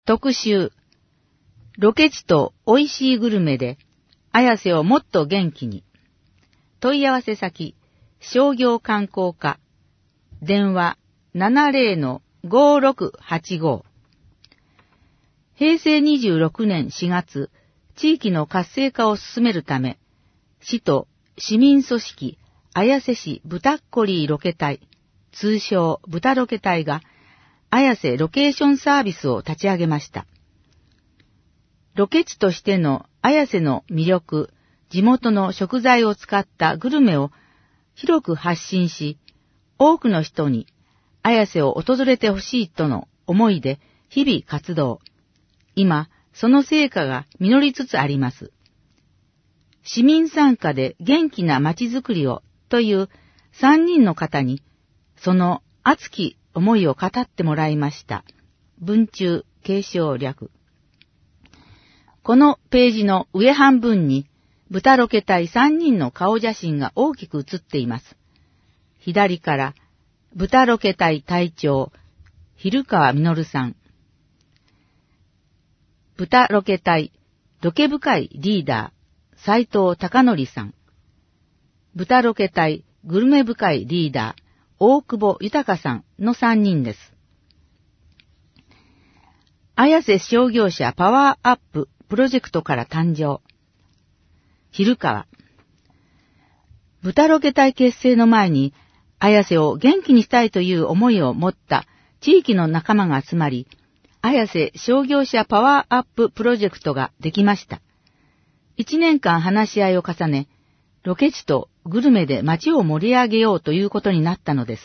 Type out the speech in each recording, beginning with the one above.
特集。ロケ地と美味しいグルメで、綾瀬をもっと元気に。問い合わせ先、商業観光課。電話 70-5685。平成26年4月、地域の活性化を進めるため、市と市民組織、綾瀬市ブタッコリーロケ隊、通称ブタロケ隊が、綾瀬ロケーションサービスを立ち上げました。ロケ地としての綾瀬の魅力、地元の食材を使ったグルメを広く発信し、多くの人に綾瀬を訪れてほしいとの思いで日々活動。今、その成果が実りつつあります。市民参加で元気な街づくりをという3人の方に、その熱き思いを語ってもらいました。文中継承略。このページの上半分に、豚ロケ隊3人の顔写真が大きく写っています。左から、豚ロケ隊隊長、蛭川実さん。豚ロケ隊、ロケ深いリーダー、斉藤貴則さん。豚ロケ隊、グルメ深いリーダー、大久保豊さんの3人です。綾瀬商業者パワーアッププロジェクトから誕生。蛭川。豚ロケ隊結成の前に、綾瀬を元気にしたいという思いを持った地域の仲間が集まり、綾瀬商業者パワーアッププロジェクトができました。1年間話し合いを重ね、ロケ地とグルメで街を盛り上げようということになったのです。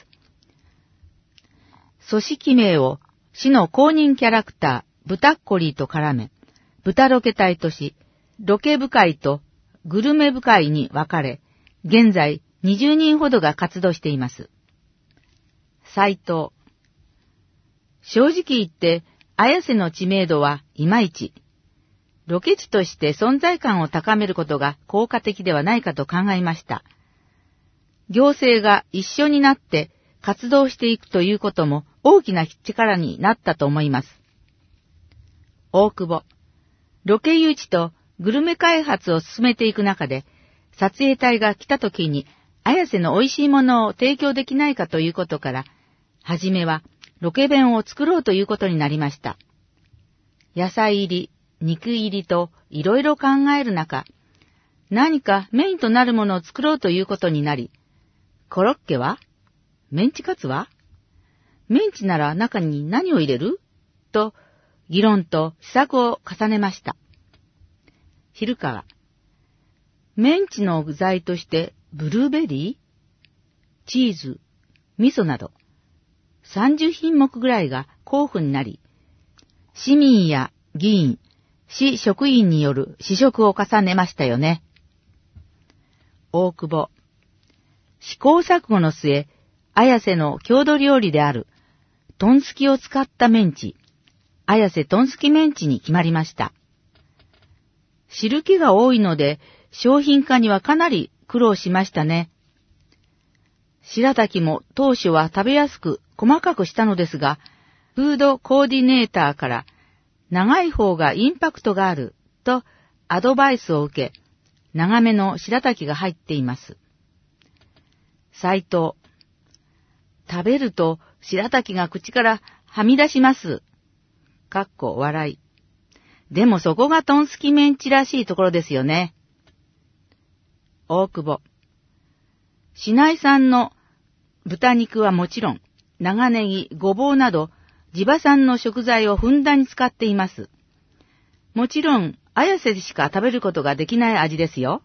組織名を市の公認キャラクター、ブタッコリーと絡め、豚ロケ隊とし、ロケ深いとグルメ深いに分かれ、現在20人ほどが活動しています。斉藤。正直言って、綾瀬の知名度はいまいち。ロケ地として存在感を高めることが効果的ではないかと考えました。行政が一緒になって活動していくということも大きな力になったと思います。大久保。ロケ誘致とグルメ開発を進めていく中で、撮影隊が来た時に綾瀬の美味しいものを提供できないかということから、はじめはロケ弁を作ろうということになりました。野菜入り、肉入りといろいろ考える中、何かメインとなるものを作ろうということになり、コロッケは？メンチカツは？メンチなら中に何を入れる？と、議論と試作を重ねました。蛭川。メンチの具材としてブルーベリー？チーズ、味噌など、30品目ぐらいが候補になり、市民や議員、市職員による試食を重ねましたよね。大久保。試行錯誤の末、綾瀬の郷土料理である、トンスキを使ったメンチ、綾瀬トンスキメンチに決まりました。汁気が多いので、商品化にはかなり苦労しましたね。白滝も当初は食べやすく細かくしたのですが、フードコーディネーターから、長い方がインパクトがある、とアドバイスを受け、長めの白滝が入っています。斉藤。食べると白滝が口からはみ出します。笑い。でもそこがトンスキメンチらしいところですよね。大久保。市内産の豚肉はもちろん、長ネギ、ごぼうなど、地場産の食材をふんだんに使っています。もちろん、綾瀬でしか食べることができない味ですよ。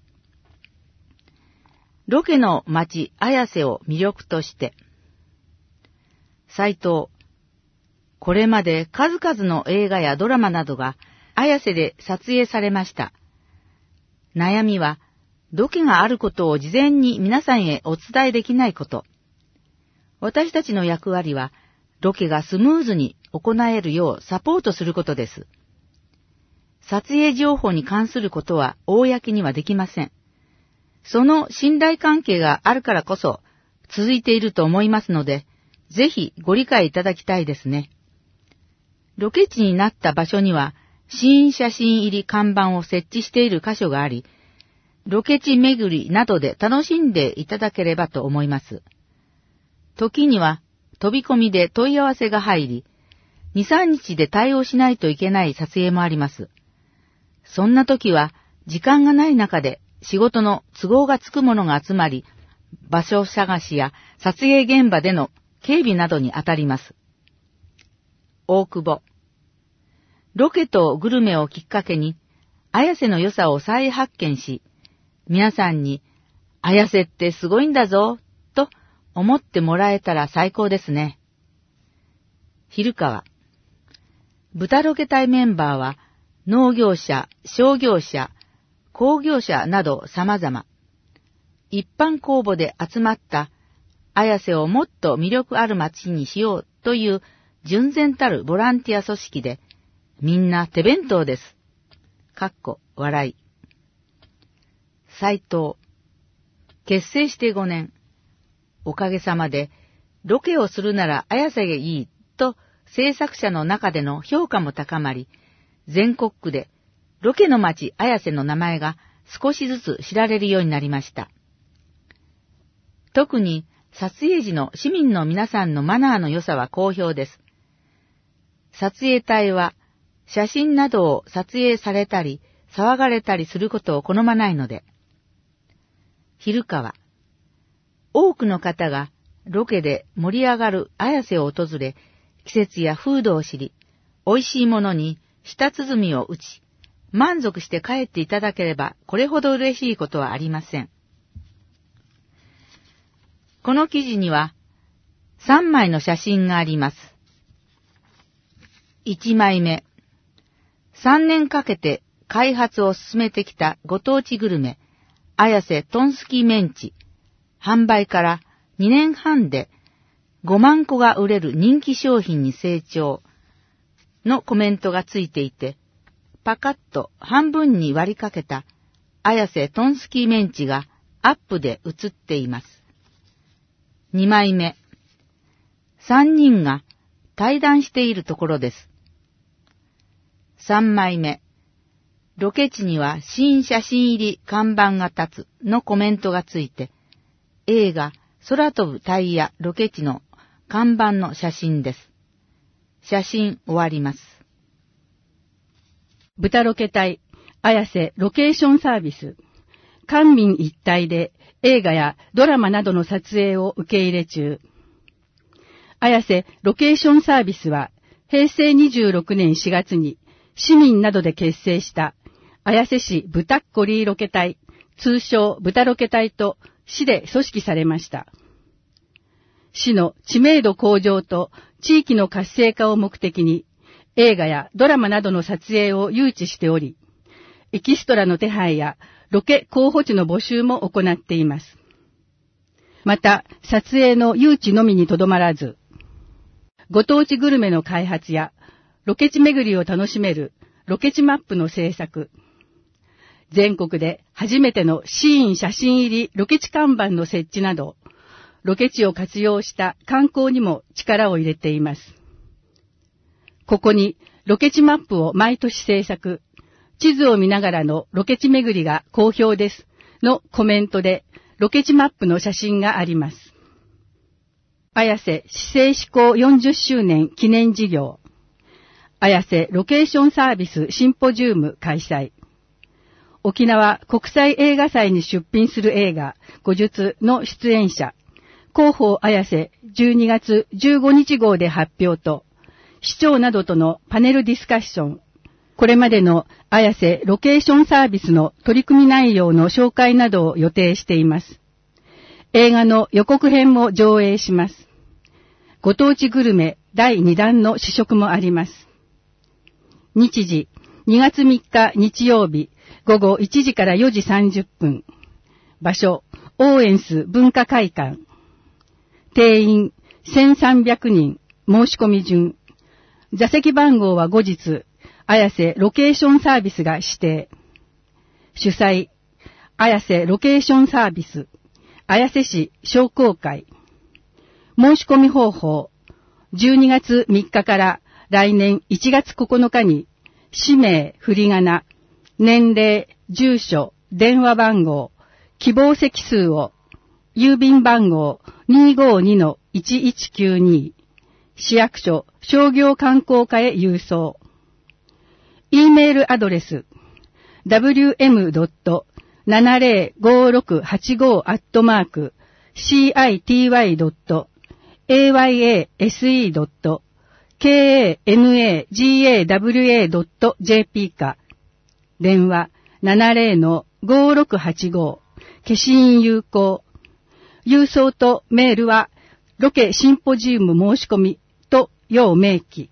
ロケの町、綾瀬を魅力として。斉藤。これまで数々の映画やドラマなどが綾瀬で撮影されました。悩みは、ロケがあることを事前に皆さんへお伝えできないこと。私たちの役割は、ロケがスムーズに行えるようサポートすることです。撮影情報に関することは公にはできません。その信頼関係があるからこそ続いていると思いますので、ぜひご理解いただきたいですね。 ロケ地になった場所には、シーン写真入り看板を設置している箇所があり、ロケ地巡りなどで楽しんでいただければと思います。時には飛び込みで問い合わせが入り、2、3日で対応しないといけない撮影もあります。そんな時は時間がない中で仕事の都合がつくものが集まり、場所探しや撮影現場での警備などに当たります。大久保。ロケとグルメをきっかけに、綾瀬の良さを再発見し、皆さんに、綾瀬ってすごいんだぞ、と思ってもらえたら最高ですね。昼川。豚ロケ隊メンバーは、農業者、商業者、工業者など様々。一般公募で集まった綾瀬をもっと魅力ある街にしようという純然たるボランティア組織で、みんな手弁当です。笑い。斉藤。結成して5年。おかげさまで、ロケをするなら綾瀬がいいと制作者の中での評価も高まり、全国区でロケの街綾瀬の名前が少しずつ知られるようになりました。特に撮影時の市民の皆さんのマナーの良さは好評です。撮影隊は写真などを撮影されたり騒がれたりすることを好まないので。昼川。多くの方がロケで盛り上がる綾瀬を訪れ、季節や風土を知り、美味しいものに舌鼓を打ち、満足して帰っていただければこれほど嬉しいことはありません。この記事には3枚の写真があります。1枚目。3年かけて開発を進めてきたご当地グルメ、綾瀬トンスキーメンチ。販売から2年半で5万個が売れる人気商品に成長のコメントがついていて、パカッと半分に割りかけた綾瀬トンスキーメンチがアップで写っています。2枚目。3人が対談しているところです。3枚目。ロケ地には新写真入り看板が立つのコメントがついて、映画空飛ぶタイヤロケ地の看板の写真です。写真終わります。 豚ロケ隊、綾瀬ロケーションサービス。官民一体で映画やドラマなどの撮影を受け入れ中。綾瀬ロケーションサービスは、平成26年4月に市民などで結成した綾瀬市ブタッコリーロケ隊、通称豚ロケ隊と市で組織されました。市の知名度向上と地域の活性化を目的に映画やドラマなどの撮影を誘致しており、エキストラの手配やロケ候補地の募集も行っています。また、撮影の誘致のみにとどまらず、ご当地グルメの開発やロケ地巡りを楽しめるロケ地マップの制作、全国で初めてのシーン写真入りロケ地看板の設置など、ロケ地を活用した観光にも力を入れています。ここにロケ地マップを毎年制作、地図を見ながらのロケ地巡りが好評ですのコメントでロケ地マップの写真があります。綾瀬市政施行40周年記念事業、綾瀬ロケーションサービスシンポジウム開催。沖縄国際映画祭に出品する映画、語術の出演者、広報綾瀬12月15日号で発表と、市長などとのパネルディスカッション、これまでの綾瀬ロケーションサービスの取り組み内容の紹介などを予定しています。映画の予告編も上映します。ご当地グルメ第2弾の試食もあります。日時、2月3日日曜日、午後1時から4時30分。場所、オーエンス文化会館。定員1300人、申し込み順。座席番号は後日、綾瀬ロケーションサービスが指定。主催、綾瀬ロケーションサービス、綾瀬市商工会。申し込み方法、12月3日から来年1月9日に、氏名、振り仮名、年齢、住所、電話番号、希望席数を、郵便番号 252-1192、市役所商業観光課へ郵送。E メールアドレス、www.70585-city.ayase.kanagawa.jp か、電話 70-5685、消印有効。郵送とメールは、ロケシンポジウム申し込みと要明記。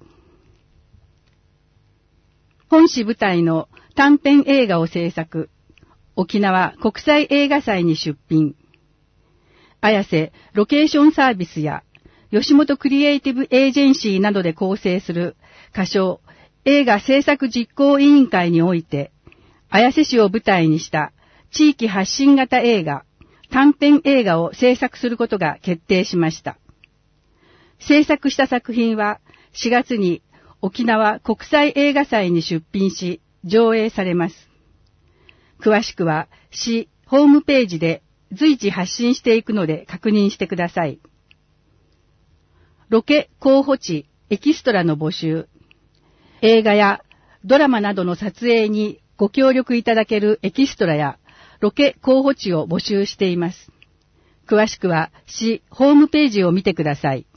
本市舞台の短編映画を制作。沖縄国際映画祭に出品。綾瀬ロケーションサービスや吉本クリエイティブエージェンシーなどで構成する仮称映画制作実行委員会において、綾瀬市を舞台にした地域発信型映画、短編映画を制作することが決定しました。制作した作品は4月に沖縄国際映画祭に出品し上映されます。詳しくは市ホームページで随時発信していくので確認してください。ロケ候補地エキストラの募集。映画やドラマなどの撮影にご協力いただけるエキストラやロケ候補地を募集しています。詳しくは市ホームページを見てください。